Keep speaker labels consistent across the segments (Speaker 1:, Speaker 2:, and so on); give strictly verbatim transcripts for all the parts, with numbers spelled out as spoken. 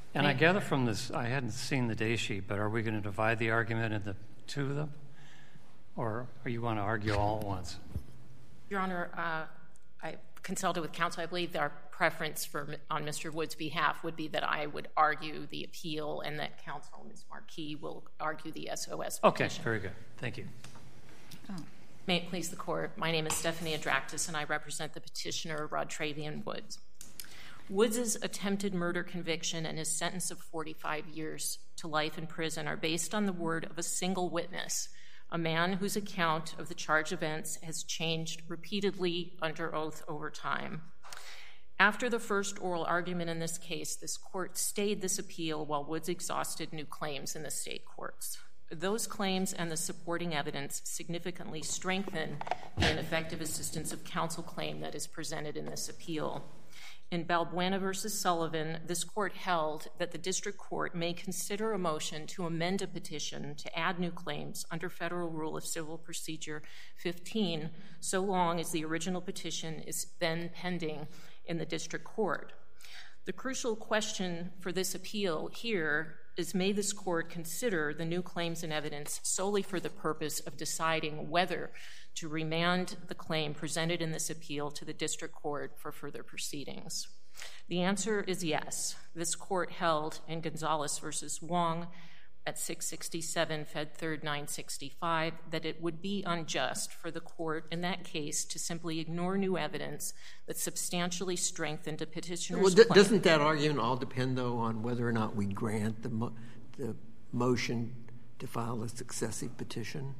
Speaker 1: And I gather from this, I hadn't seen the day sheet, but are we going to divide the argument into two of them? Or are you want to argue all at once?
Speaker 2: Your Honor, uh, I consulted with counsel. I believe our preference for on Mister Wood's behalf would be that I would argue the appeal and that counsel, Miz Marquis, will argue the S O S petition.
Speaker 1: Okay, very good. Thank you.
Speaker 2: Oh. May it please the Court, my name is Stephanie Adractis, and I represent the petitioner, Rodtravian Woods. Woods' attempted murder conviction and his sentence of forty-five years to life in prison are based on the word of a single witness, a man whose account of the charged events has changed repeatedly under oath over time. After the first oral argument in this case, this court stayed this appeal while Woods exhausted new claims in the state courts. Those claims and the supporting evidence significantly strengthen the ineffective assistance of counsel claim that is presented in this appeal. In Balbuena v. Sullivan, this court held that the district court may consider a motion to amend a petition to add new claims under Federal Rule of Civil Procedure fifteen, so long as the original petition is then pending in the district court. The crucial question for this appeal here is, may this court consider the new claims and evidence solely for the purpose of deciding whether to remand the claim presented in this appeal to the district court for further proceedings? The answer is yes. This court held in Gonzalez v. Wong at six sixty-seven Fed Third nine sixty-five that it would be unjust for the court in that case to simply ignore new evidence that substantially strengthened a petitioner's
Speaker 3: well,
Speaker 2: claim.
Speaker 3: Well, doesn't that argument all depend, though, on whether or not we grant the, mo- the motion to file a successive petition?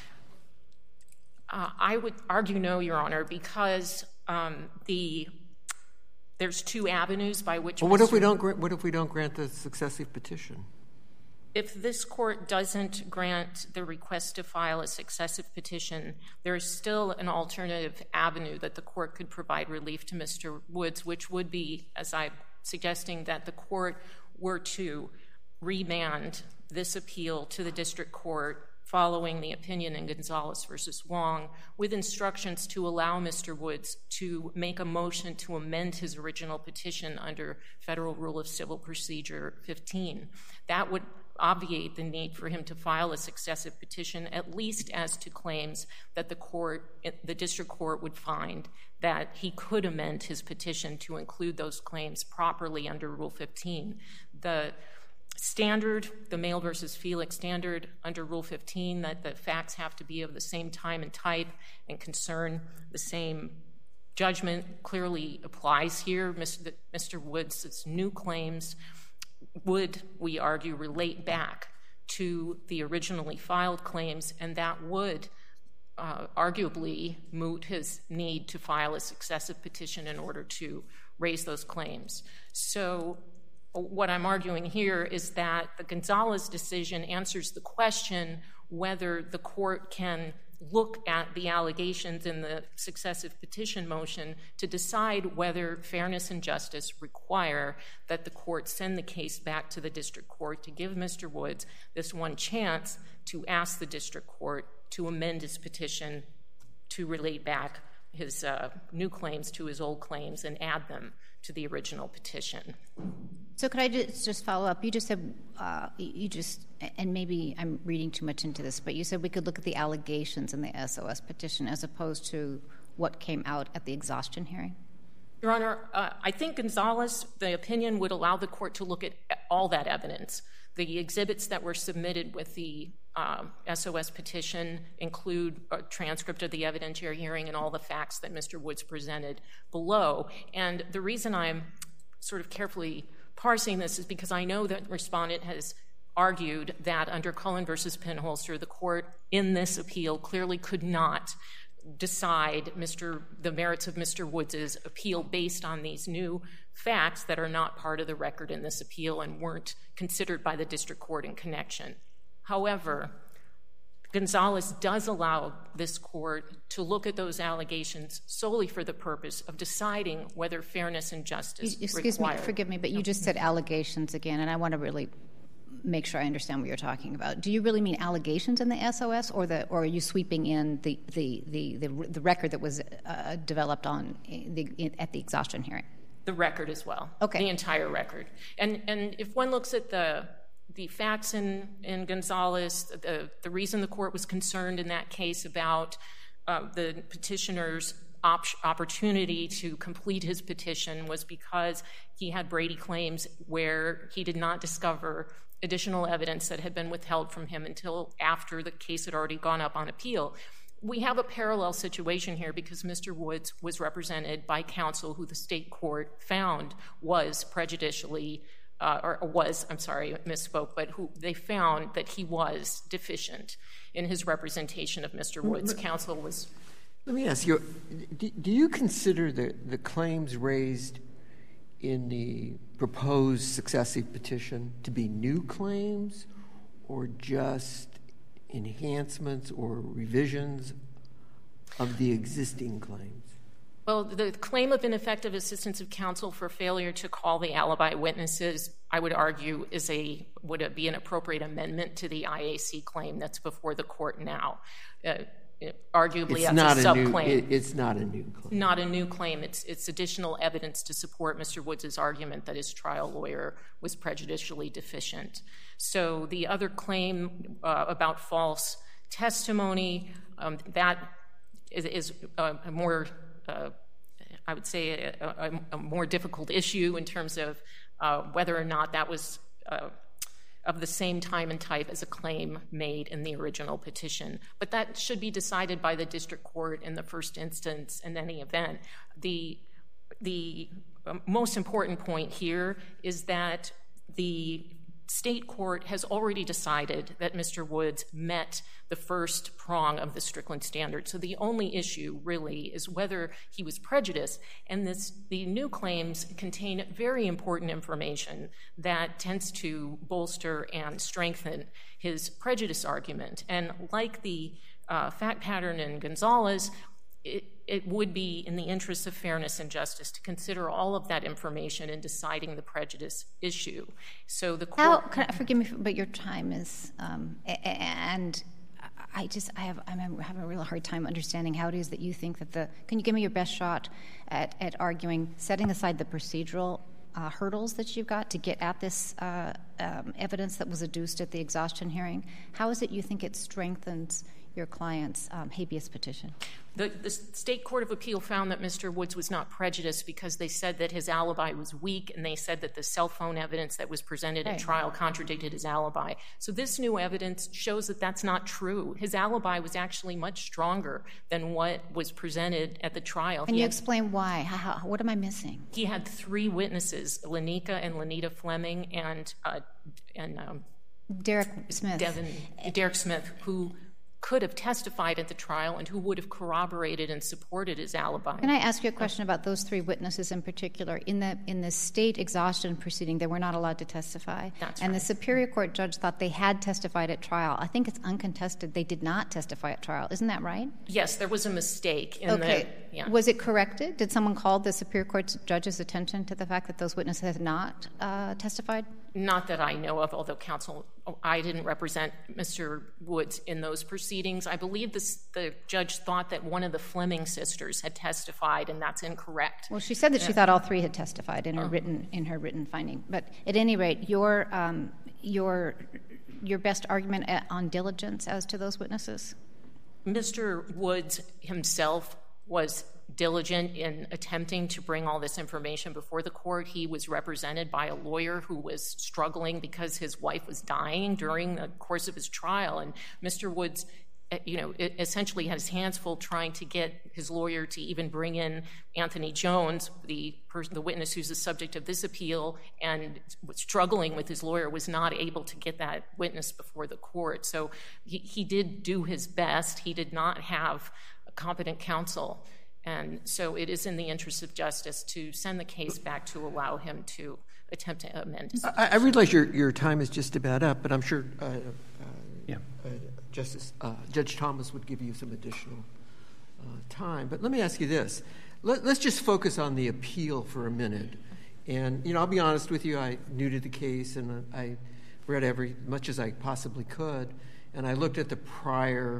Speaker 2: Uh, I would argue no, Your Honor, because um, the there's two avenues by which.
Speaker 3: Well, what if we don't? Gra- what if we don't grant the successive petition?
Speaker 2: If this court doesn't grant the request to file a successive petition, there is still an alternative avenue that the court could provide relief to Mister Woods, which would be, as I'm suggesting, that the court were to remand this appeal to the district court following the opinion in Gonzalez v. Wong, with instructions to allow Mister Woods to make a motion to amend his original petition under Federal Rule of Civil Procedure fifteen. That would obviate the need for him to file a successive petition, at least as to claims that the court, the district court would find that he could amend his petition to include those claims properly under Rule fifteen. The standard, the Mail v. Felix standard under Rule fifteen, that the facts have to be of the same time and type and concern the same judgment, clearly applies here. Mister Woods' new claims would, we argue, relate back to the originally filed claims, and that would uh, arguably moot his need to file a successive petition in order to raise those claims. So what I'm arguing here is that the Gonzalez decision answers the question whether the court can look at the allegations in the successive petition motion to decide whether fairness and justice require that the court send the case back to the district court to give Mister Woods this one chance to ask the district court to amend his petition to relate back his uh, new claims to his old claims and add them to the original petition.
Speaker 4: So could I just, just follow up? You just said, uh, you just, and maybe I'm reading too much into this, but you said we could look at the allegations in the S O S petition as opposed to what came out at the exhaustion hearing?
Speaker 2: Your Honor, uh, I think Gonzalez, the opinion would allow the court to look at all that evidence. The exhibits that were submitted with the um, S O S petition include a transcript of the evidentiary hearing and all the facts that Mister Woods presented below. And the reason I'm sort of carefully parsing this is because I know that respondent has argued that under Cullen versus Penholster, the court in this appeal clearly could not decide Mister the merits of Mister Woods' appeal based on these new facts that are not part of the record in this appeal and weren't considered by the district court in connection. However, Gonzalez does allow this court to look at those allegations solely for the purpose of deciding whether fairness and justice
Speaker 4: you, excuse
Speaker 2: require.
Speaker 4: me, forgive me, but you just said allegations again, and I want to really make sure I understand what you're talking about. Do you really mean allegations in the S O S, or the, or are you sweeping in the the the, the, the record that was uh, developed on the in, at the exhaustion hearing?
Speaker 2: The record as well.
Speaker 4: Okay.
Speaker 2: The entire record. And and if one looks at the the facts in, in Gonzalez, the, the reason the court was concerned in that case about uh, the petitioner's op- opportunity to complete his petition was because he had Brady claims where he did not discover additional evidence that had been withheld from him until after the case had already gone up on appeal. We have a parallel situation here because Mister Woods was represented by counsel who the state court found was prejudicially, uh, or was, I'm sorry, misspoke, but who they found that he was deficient in his representation of Mister Woods.
Speaker 3: Let,
Speaker 2: counsel was...
Speaker 3: Let me ask you, do, do you consider the, the claims raised in the proposed successive petition to be new claims or just enhancements or revisions of the existing claims?
Speaker 2: Well, the claim of ineffective assistance of counsel for failure to call the alibi witnesses, I would argue, is a would it be an appropriate amendment to the I A C claim that's before the court now. Uh, arguably,
Speaker 3: it's
Speaker 2: that's
Speaker 3: not
Speaker 2: a,
Speaker 3: a
Speaker 2: subclaim.
Speaker 3: New, it, it's not a new claim.
Speaker 2: Not a new claim. It's it's additional evidence to support Mister Woods' argument that his trial lawyer was prejudicially deficient. So the other claim uh, about false testimony, um, that is, is a, a more, uh, I would say, a, a, a more difficult issue in terms of uh, whether or not that was uh, of the same time and type as a claim made in the original petition. But that should be decided by the district court in the first instance in any event. The, the most important point here is that the state court has already decided that Mister Woods met the first prong of the Strickland standard. So the only issue really is whether he was prejudiced. And this, the new claims contain very important information that tends to bolster and strengthen his prejudice argument. And like the uh, fact pattern in Gonzalez, it, it would be in the interest of fairness and justice to consider all of that information in deciding the prejudice issue. So the court...
Speaker 4: How, can I, forgive me, but your time is... Um, and I just, I have, I'm having a real hard time understanding how it is that you think that the... Can you give me your best shot at, at arguing, setting aside the procedural uh, hurdles that you've got to get at this uh, um, evidence that was adduced at the exhaustion hearing? How is it you think it strengthens your client's um, habeas petition?
Speaker 2: The, the State Court of Appeal found that Mister Woods was not prejudiced because they said that his alibi was weak, and they said that the cell phone evidence that was presented
Speaker 4: right.
Speaker 2: at trial contradicted his alibi. So this new evidence shows that that's not true. His alibi was actually much stronger than what was presented at the trial.
Speaker 4: Can
Speaker 2: he
Speaker 4: you
Speaker 2: had,
Speaker 4: explain why? How, how, what am I missing?
Speaker 2: He had three witnesses, Lanika and Lanita Fleming and, uh, and um,
Speaker 4: Derek Smith.
Speaker 2: Devin, Derek Smith, who could have testified at the trial and who would have corroborated and supported his alibi.
Speaker 4: Can I ask you a question about those three witnesses in particular? In the in the state exhaustion proceeding, they were not allowed to testify.
Speaker 2: That's
Speaker 4: and
Speaker 2: right.
Speaker 4: the Superior Court judge thought they had testified at trial. I think it's uncontested they did not testify at trial. Isn't that right?
Speaker 2: Yes, there was a mistake in
Speaker 4: okay.
Speaker 2: the... Yeah.
Speaker 4: Was it corrected? Did someone call the Superior Court judge's attention to the fact that those witnesses had not uh, testified?
Speaker 2: Not that I know of, although counsel, I didn't represent Mister Woods in those proceedings. I believe this, the judge thought that one of the Fleming sisters had testified, and that's incorrect.
Speaker 4: Well, she said that
Speaker 2: yeah.
Speaker 4: she thought all three had testified in her
Speaker 2: Oh.
Speaker 4: written in her written finding. But at any rate, your um, your your best argument on diligence as to those witnesses?
Speaker 2: Mister Woods himself was diligent in attempting to bring all this information before the court. He was represented by a lawyer who was struggling because his wife was dying during the course of his trial. And Mister Woods, you know, essentially had his hands full trying to get his lawyer to even bring in Anthony Jones, the person, the witness who's the subject of this appeal, and was struggling with his lawyer, was not able to get that witness before the court. So he, he did do his best. He did not have a competent counsel. And so it is in the interest of justice to send the case back to allow him to attempt to amend his
Speaker 3: I, I realize your, your time is just about up, but I'm sure uh, uh,
Speaker 1: Yeah.
Speaker 3: uh, Justice uh, Judge Thomas would give you some additional uh, time. But let me ask you this. Let, let's just focus on the appeal for a minute. And, you know, I'll be honest with you, I'm new to the case, and I read every much as I possibly could, and I looked at the prior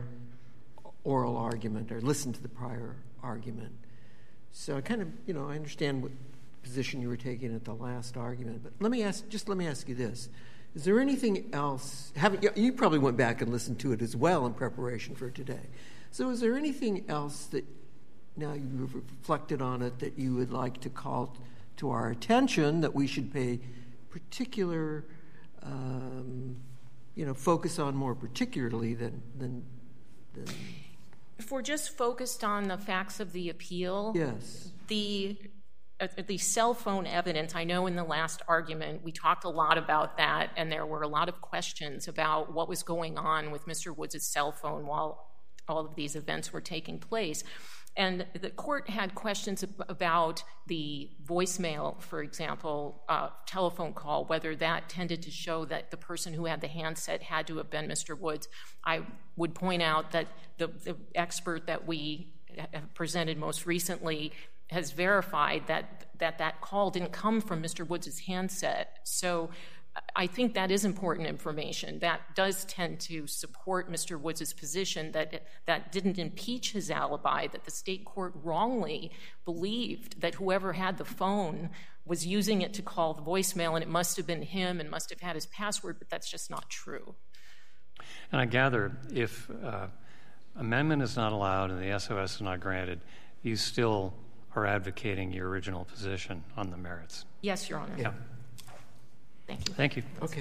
Speaker 3: oral argument, or listened to the prior argument. So I kind of, you know, I understand what position you were taking at the last argument. But let me ask, just let me ask you this. Is there anything else, have, you probably went back and listened to it as well in preparation for today. So is there anything else that now you've reflected on it that you would like to call to our attention that we should pay particular, um, you know, focus on more particularly than, than, than...
Speaker 2: If we're just focused on the facts of the appeal,
Speaker 3: yes,
Speaker 2: the uh, the cell phone evidence, I know in the last argument we talked a lot about that, and there were a lot of questions about what was going on with Mister Woods' cell phone while all of these events were taking place. And the court had questions about the voicemail, for example, uh, telephone call, whether that tended to show that the person who had the handset had to have been Mister Woods. I would point out that the, the expert that we have presented most recently has verified that that, that call didn't come from Mister Woods' handset. So I think that is important information. That does tend to support Mister Woods' position that that didn't impeach his alibi, that the state court wrongly believed that whoever had the phone was using it to call the voicemail, and it must have been him and must have had his password, but that's just not true.
Speaker 1: And I gather if uh, amendment is not allowed and the S O S is not granted, you still are advocating your original position on the merits.
Speaker 2: Yes, Your Honor.
Speaker 1: Yeah.
Speaker 2: Thank you.
Speaker 1: Thank you.
Speaker 3: Okay.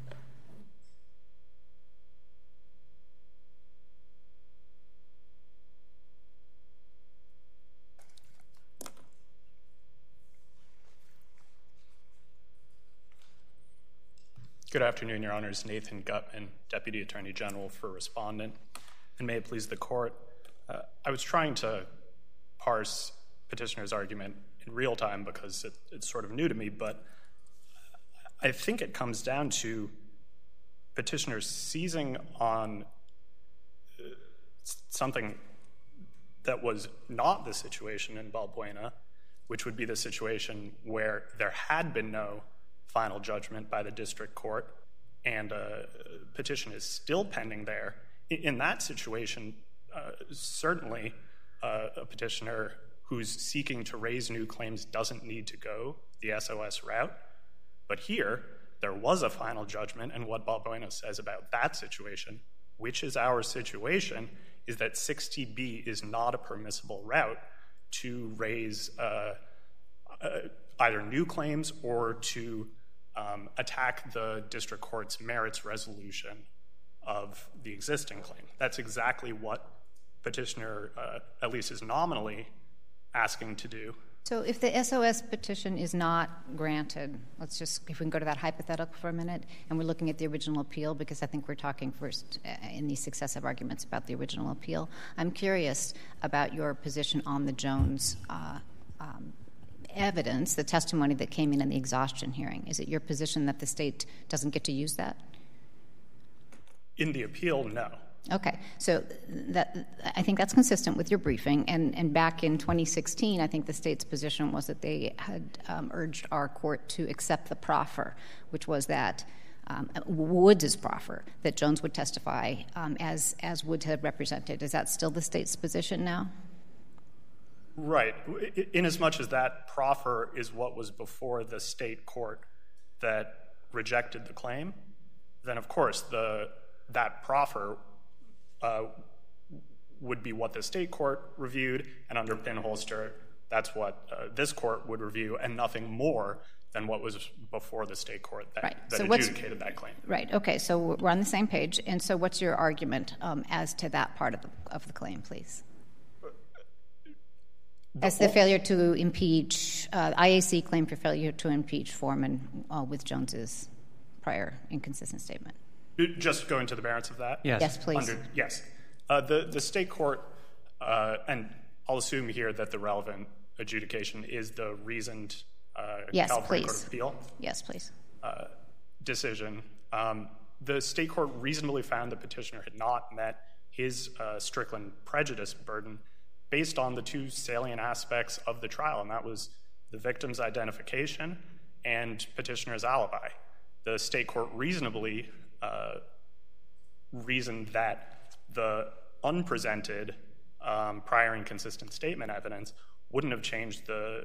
Speaker 5: Good afternoon, Your Honors. Nathan Gutman, Deputy Attorney General for Respondent. And may it please the Court, uh, I was trying to parse Petitioner's argument in real time because it, it's sort of new to me, but I think it comes down to Petitioner seizing on something that was not the situation in Balbuena, which would be the situation where there had been no final judgment by the district court and a petition is still pending there. In that situation, uh, certainly uh, a petitioner who's seeking to raise new claims doesn't need to go the S O S route. But here, there was a final judgment, and what Balbuena says about that situation, which is our situation, is that sixty B is not a permissible route to raise uh, uh, either new claims or to um, attack the district court's merits resolution of the existing claim. That's exactly what Petitioner, uh, at least is nominally, asking to do.
Speaker 4: So if the S O S petition is not granted, let's just, if we can go to that hypothetical for a minute, and we're looking at the original appeal, because I think we're talking first uh, in these successive arguments about the original appeal. I'm curious about your position on the Jones uh, um, evidence, the testimony that came in in the exhaustion hearing. Is it your position that the state doesn't get to use that?
Speaker 5: In the appeal, no.
Speaker 4: Okay, so that, I think that's consistent with your briefing. And, and back in twenty sixteen, I think the state's position was that they had um, urged our court to accept the proffer, which was that um, Woods' proffer, that Jones would testify um, as, as Woods had represented. Is that still the state's position now?
Speaker 5: Right. In as much as that proffer is what was before the state court that rejected the claim, then of course the that proffer uh, would be what the state court reviewed, and under Pinholster, that's what uh, this court would review, and nothing more than what was before the state court that,
Speaker 4: right.
Speaker 5: that
Speaker 4: so
Speaker 5: adjudicated that claim.
Speaker 4: Right. Okay, so we're on the same page. And so what's your argument um, as to that part of the, of the claim, please? The As the failure to impeach, uh, I A C claim for failure to impeach Foreman uh, with Jones's prior inconsistent statement.
Speaker 5: Just going to the merits of that?
Speaker 1: Yes.
Speaker 4: Yes, please.
Speaker 5: Under, yes. Uh, the, the state court, uh, and I'll assume here that the relevant adjudication is the reasoned uh,
Speaker 4: yes,
Speaker 5: California
Speaker 4: please.
Speaker 5: Court of Appeal
Speaker 4: Yes, please.
Speaker 5: uh, decision. Um, the state court reasonably found the petitioner had not met his uh, Strickland prejudice burden based on the two salient aspects of the trial, and that was the victim's identification and petitioner's alibi. The state court reasonably uh, reasoned that the unpresented um, prior inconsistent statement evidence wouldn't have changed the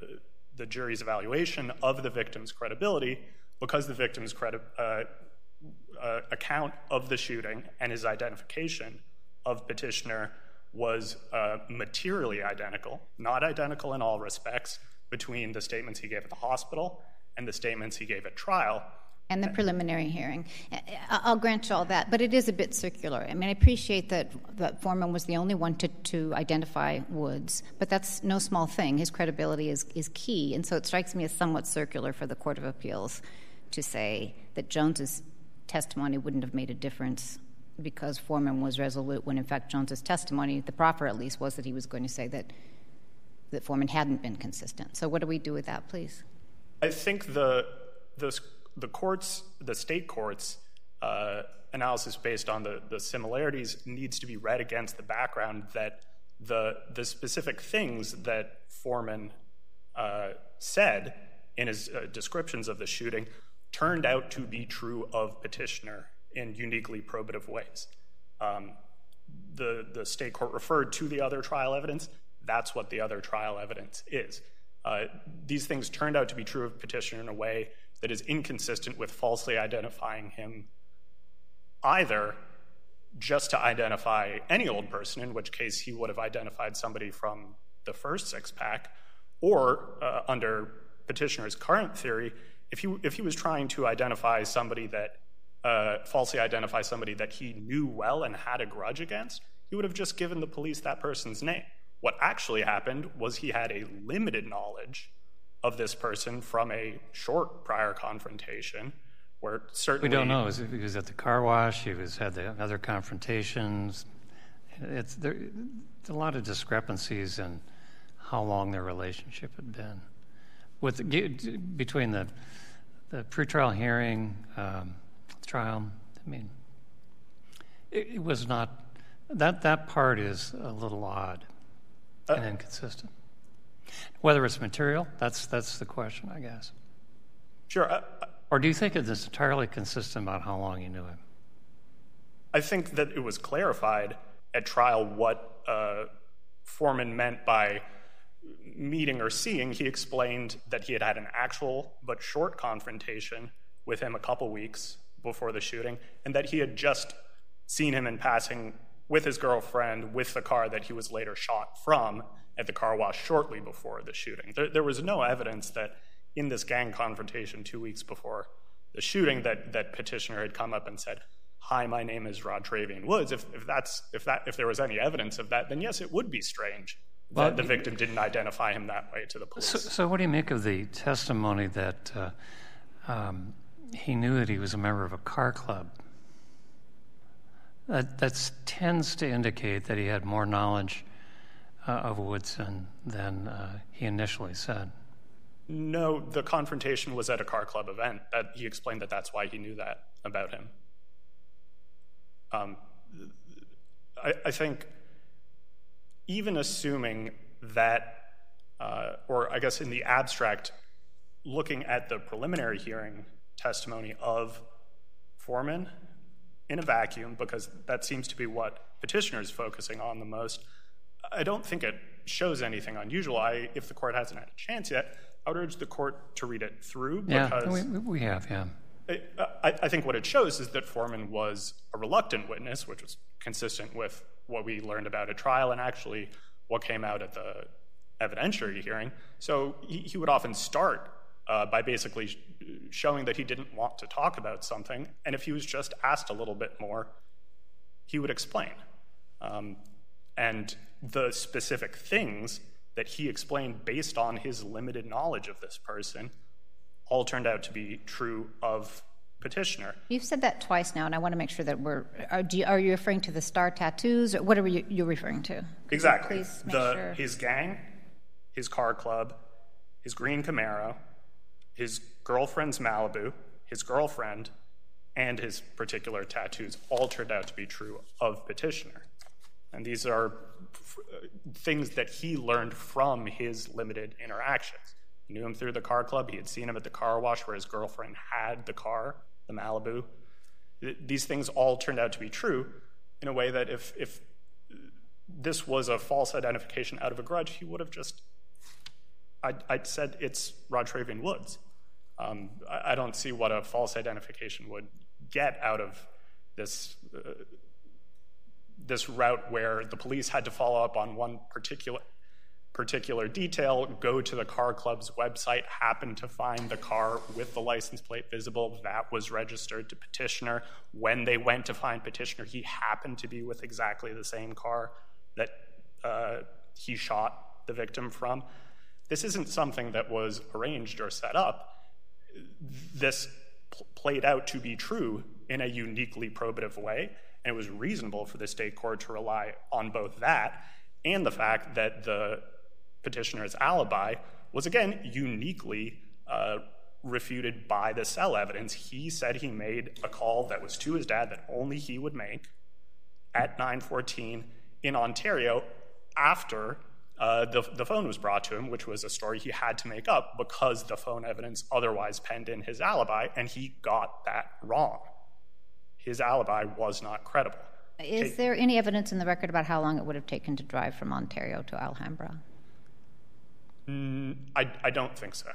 Speaker 5: the jury's evaluation of the victim's credibility because the victim's credi- uh, uh, account of the shooting and his identification of petitioner was uh, materially identical, not identical in all respects, between the statements he gave at the hospital and the statements he gave at trial.
Speaker 4: And the preliminary hearing. I'll grant you all that, but it is a bit circular. I mean, I appreciate that, that Foreman was the only one to, to identify Woods, but that's no small thing. His credibility is, is key, and so it strikes me as somewhat circular for the Court of Appeals to say that Jones's testimony wouldn't have made a difference because Foreman was resolute when, in fact, Jones's testimony, the proffer at least, was that he was going to say that, that Foreman hadn't been consistent. So what do we do with that, please?
Speaker 5: I think the the, the courts, the state courts' uh, analysis based on the, the similarities needs to be read against the background that the, the specific things that Foreman uh, said in his uh, descriptions of the shooting turned out to be true of petitioner in uniquely probative ways. Um, the, the state court referred to the other trial evidence. That's what the other trial evidence is. Uh, these things turned out to be true of petitioner in a way that is inconsistent with falsely identifying him either just to identify any old person, in which case he would have identified somebody from the first six-pack, or uh, under petitioner's current theory, if he, if he was trying to identify somebody that Uh, falsely identify somebody that he knew well and had a grudge against, he would have just given the police that person's name. What actually happened was he had a limited knowledge of this person from a short prior confrontation where certainly...
Speaker 1: We don't know. He was at the car wash. He was had the other confrontations. It's there, a lot of discrepancies in how long their relationship had been. With the, between the, the pretrial hearing... Um, trial, I mean, it, it was not, that, that part is a little odd uh, and inconsistent. Whether it's material, that's that's the question, I guess.
Speaker 5: Sure. Uh,
Speaker 1: or do you think it's entirely consistent about how long you knew him?
Speaker 5: I think that it was clarified at trial what uh, Foreman meant by meeting or seeing. He explained that he had had an actual but short confrontation with him a couple weeks before the shooting, and that he had just seen him in passing with his girlfriend with the car that he was later shot from at the car wash shortly before the shooting. There, there was no evidence that in this gang confrontation two weeks before the shooting that, that petitioner had come up and said, "Hi, my name is Rodtravian Woods." If, if, that's, if, that, if there was any evidence of that, then yes, it would be strange that well, the victim didn't identify him that way to the police.
Speaker 1: So, so what do you make of the testimony that uh, um, he knew that he was a member of a car club? That that's, tends to indicate that he had more knowledge uh, of Woodson than uh, he initially said.
Speaker 5: No, the confrontation was at a car club event. That he explained that that's why he knew that about him. Um, I, I think even assuming that, uh, or I guess in the abstract, looking at the preliminary hearing testimony of Foreman in a vacuum, because that seems to be what petitioner is focusing on the most, I don't think it shows anything unusual. I, if the court hasn't had a chance yet, I would urge the court to read it through. Because
Speaker 1: yeah, we, we have, yeah.
Speaker 5: I, I think what it shows is that Foreman was a reluctant witness, which was consistent with what we learned about at trial and actually what came out at the evidentiary hearing. So he, he would often start Uh, by basically sh- showing that he didn't want to talk about something, and if he was just asked a little bit more, he would explain. Um, and the specific things that he explained based on his limited knowledge of this person all turned out to be true of petitioner.
Speaker 4: You've said that twice now, and I want to make sure that we're... Are, do you, are you referring to the star tattoos, or what are you you're referring to? Could
Speaker 5: exactly.
Speaker 4: Please make
Speaker 5: the,
Speaker 4: sure.
Speaker 5: His gang, his car club, his green Camaro, his girlfriend's Malibu, his girlfriend, and his particular tattoos all turned out to be true of petitioner. And these are f- things that he learned from his limited interactions. He knew him through the car club. He had seen him at the car wash where his girlfriend had the car, the Malibu. Th- these things all turned out to be true in a way that if, if this was a false identification out of a grudge, he would have just I, I said it's Rodtravian Woods. Um, I, I don't see what a false identification would get out of this uh, this route where the police had to follow up on one particular particular detail, go to the car club's website, happen to find the car with the license plate visible. That was registered to petitioner. When they went to find petitioner, he happened to be with exactly the same car that uh, he shot the victim from. This isn't something that was arranged or set up. This pl- played out to be true in a uniquely probative way, and it was reasonable for the state court to rely on both that and the fact that the petitioner's alibi was, again, uniquely uh, refuted by the cell evidence. He said he made a call that was to his dad that only he would make at nine fourteen in Ontario after uh, the, the phone was brought to him, which was a story he had to make up because the phone evidence otherwise penned in his alibi, and he got that wrong. His alibi was not credible.
Speaker 4: Is
Speaker 5: Okay.
Speaker 4: there any evidence in the record about how long it would have taken to drive from Ontario to Alhambra?
Speaker 5: Mm, I, I don't think so.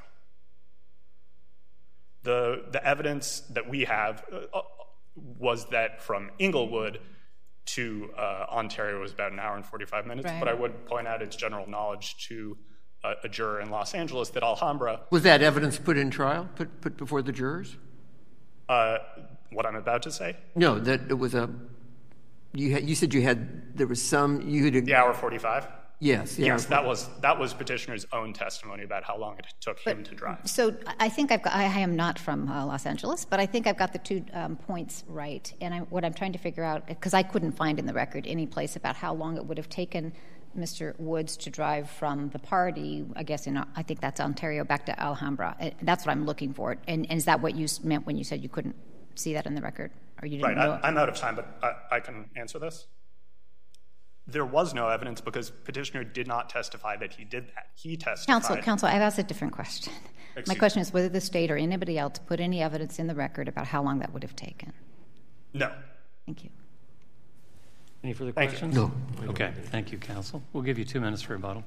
Speaker 5: The, the evidence that we have uh, was that from Inglewood to uh, Ontario was about an hour and forty-five minutes,
Speaker 4: Right.
Speaker 5: but I would point out it's general knowledge to a, a juror in Los Angeles that Alhambra,
Speaker 3: Was that evidence put in trial, put, put before the jurors?
Speaker 5: uh, what I'm about to say,
Speaker 3: No, that it was a, you had, you said you had, there was some, you had,
Speaker 5: the hour forty-five.
Speaker 3: yes. yeah.
Speaker 5: Yes, that was that was petitioner's own testimony about how long it took him to drive.
Speaker 4: So I think I've got, I am not from uh, Los Angeles, but I think I've got the two um, points right. And I, what I'm trying to figure out, because I couldn't find in the record any place about how long it would have taken Mister Woods to drive from the party, I guess in, I think that's Ontario, back to Alhambra. And that's what I'm looking for. And, and is that what you meant when you said you couldn't see that in the record? Or you didn't
Speaker 5: Right,
Speaker 4: know?
Speaker 5: I, I'm out of time, but I, I can answer this. There was no evidence because petitioner did not testify that he did that. He testified.
Speaker 4: Counsel, counsel, I've asked a different question.
Speaker 5: Excuse
Speaker 4: My
Speaker 5: me.
Speaker 4: question is whether the state or anybody else put any evidence in the record about how long that would have taken.
Speaker 5: No.
Speaker 4: Thank you.
Speaker 1: Any further
Speaker 5: Thank you.
Speaker 1: questions?
Speaker 3: No.
Speaker 1: Okay, thank you, counsel. We'll give you two minutes for rebuttal.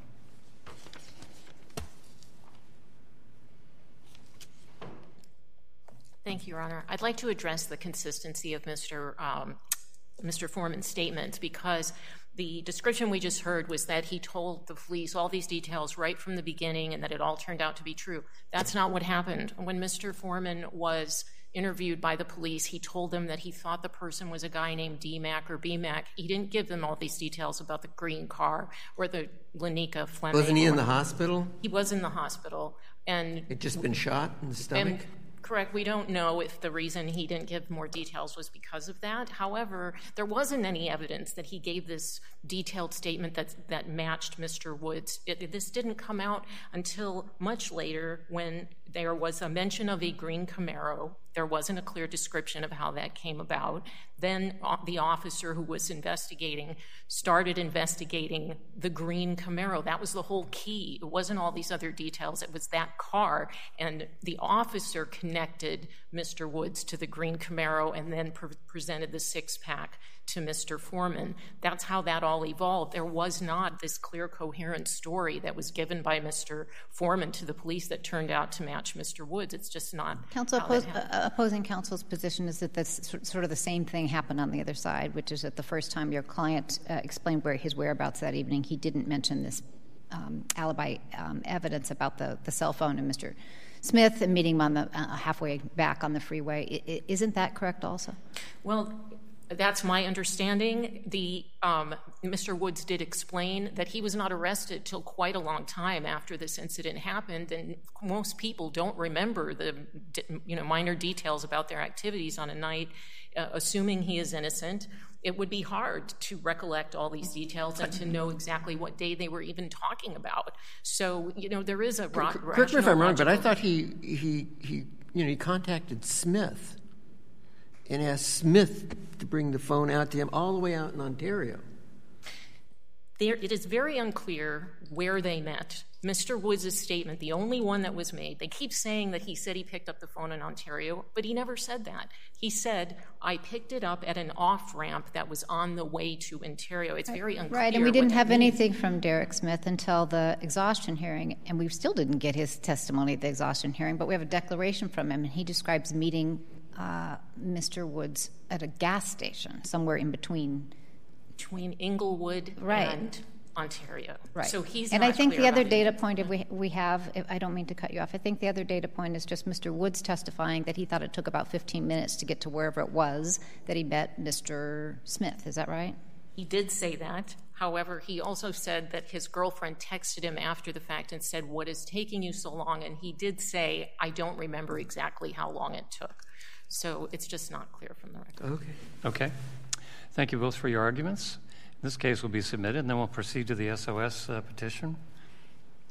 Speaker 2: Thank you, Your Honor. I'd like to address the consistency of Mister Um, Mister Foreman's statement, because the description we just heard was that he told the police all these details right from the beginning and that it all turned out to be true. That's not what happened. When Mister Foreman was interviewed by the police, he told them that he thought the person was a guy named D MAC or B MAC. He didn't give them all these details about the green car or the Lanika Fleming.
Speaker 3: Wasn't he in the hospital?
Speaker 2: He was in the hospital. And
Speaker 3: He'd just been shot in the stomach?
Speaker 2: and correct, we don't know if the reason he didn't give more details was because of that. However, there wasn't any evidence that he gave this detailed statement that, that matched Mister Woods. It, this didn't come out until much later when there was a mention of a green Camaro. There wasn't a clear description of how that came about. Then uh, the officer who was investigating started investigating the green Camaro. That was the whole key. It wasn't all these other details. It was that car. And the officer connected Mister Woods to the green Camaro and then pre- presented the six-pack to Mister Foreman. That's how that all evolved. There was not this clear, coherent story that was given by Mister Foreman to the police that turned out to match Mister Woods. It's just not
Speaker 4: Counsel,
Speaker 2: how
Speaker 4: oppos-
Speaker 2: that happened.
Speaker 4: uh, opposing counsel's position is that that's sort of the same thing happened on the other side, which is that the first time your client uh, explained where his whereabouts that evening, he didn't mention this um, alibi um, evidence about the, the cell phone and Mister Smith and meeting him on the uh, halfway back on the freeway. I, I, isn't that correct also?
Speaker 2: Well, that's my understanding. The um, Mister Woods did explain that he was not arrested till quite a long time after this incident happened, and most people don't remember the you know minor details about their activities on a night. Uh, assuming he is innocent, it would be hard to recollect all these details and to know exactly what day they were even talking about. So you know there is a ra-
Speaker 3: Correct me if I'm wrong, but I
Speaker 2: logical-
Speaker 3: thought he, he, he, you know, he contacted Smith and asked Smith to bring the phone out to him all the way out in Ontario.
Speaker 2: There, it is very unclear where they met Mister Woods' statement, the only one that was made, they keep saying that he said he picked up the phone in Ontario, but he never said that. He said, I picked it up at an off-ramp that was on the way to Ontario. It's very unclear.
Speaker 4: Right, and we didn't have
Speaker 2: means.
Speaker 4: anything from Derek Smith until the exhaustion hearing, and we still didn't get his testimony at the exhaustion hearing, but we have a declaration from him, and he describes meeting uh, Mister Woods at a gas station, somewhere in between.
Speaker 2: Between Inglewood
Speaker 4: right.
Speaker 2: and Ontario.
Speaker 4: Right.
Speaker 2: So he's
Speaker 4: and
Speaker 2: not
Speaker 4: I think
Speaker 2: clear
Speaker 4: the other
Speaker 2: about
Speaker 4: data
Speaker 2: it.
Speaker 4: point we we have, I don't mean to cut you off, I think the other data point is just Mister Woods testifying that he thought it took about fifteen minutes to get to wherever it was that he met Mister Smith. Is that right?
Speaker 2: He did say that. However, he also said that his girlfriend texted him after the fact and said, what is taking you so long? And he did say, I don't remember exactly how long it took. So it's just not clear from the record.
Speaker 3: Okay.
Speaker 1: Okay. Thank you both for your arguments. This case will be submitted, and then we'll proceed to the S O S uh, petition.